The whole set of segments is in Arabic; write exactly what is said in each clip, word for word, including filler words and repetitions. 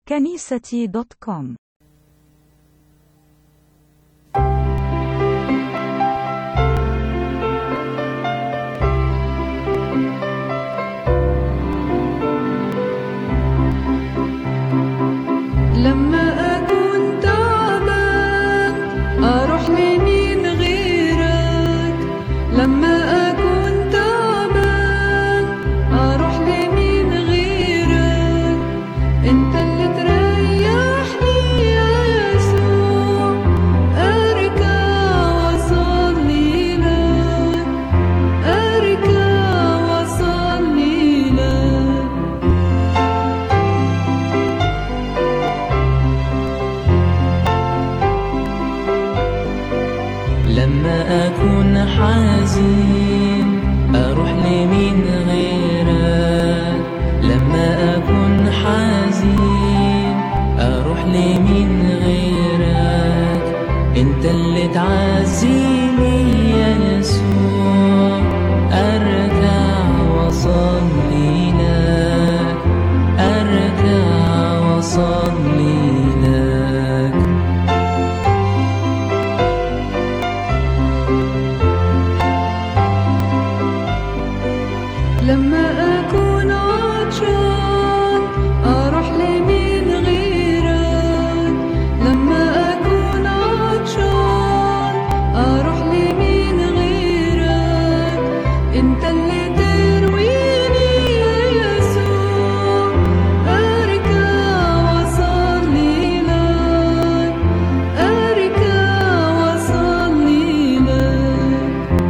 كنيستي دوت كوم. لما أكون تعبان أروح لمين غيرك. لما أكون تعبان أروح لمين غيرك. أنت اللي تريحني يا يسوع. أركع وأصلي لك، أركع وأصلي لك. لما أكون حزين أروح لمين غيرك. لما أكون حزين أروح لمين غيرك. أنت اللي تعزيني يا يسوع. أركع وأصلي لك، أركع وأصلي لك. لما أكون عطشان أروح لمين غيرك. لما أكون عطشان أروح لمين غيرك. أنت اللي ترويني يا يسوع. أركع وأصلي لك، أركع وأصلي لك.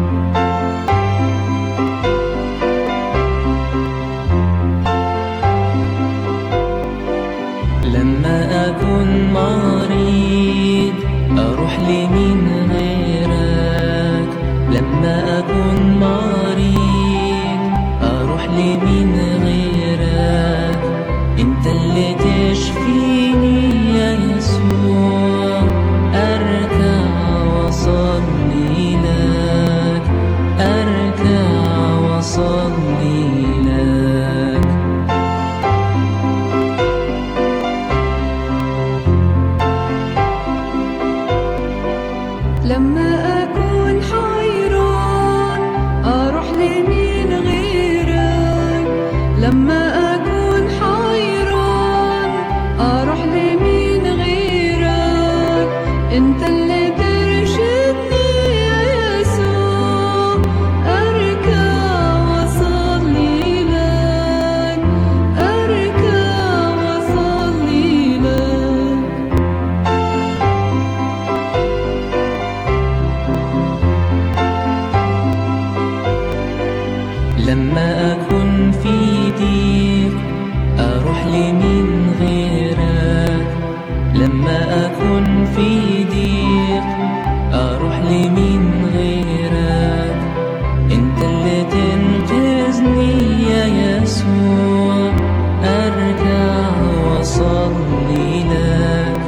لما أكون مريض أروح لمين غيرك. لما أكون مريض أروح لمين غيرك. أنت اللي تشفيني يا يسوع. أركع وأصلي لك، أركع وأصلي لك. لما أكون حيران أروح لمين غيرك. لما أكون حيران أروح لمين غيرك. أنت اللي ترشدني يا يسوع. أركع وأصلي لك، أركع وأصلي لك. لما أكون في ضيق أروح لمين غيرك. لما أكون في ضيق أروح لمين غيرك. أنت اللي تنقذني يا يسوع. أركع وأصلي لك،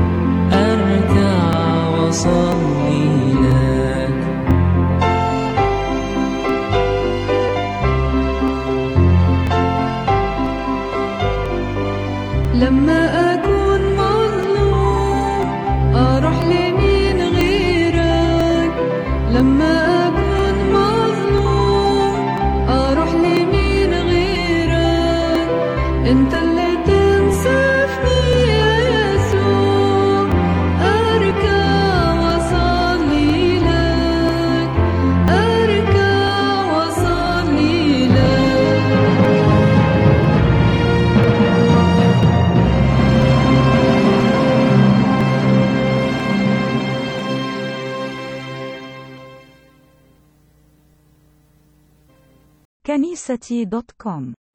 أركع وأصلي لك. لما أكون مظلوم أروح لمين غيرك. لما أكون مظلوم أروح لمين غيرك. أنت اللي تنصفني يا يسوع. أركع وأصلي لك، أركع وأصلي لك. كنيستي دوت كوم.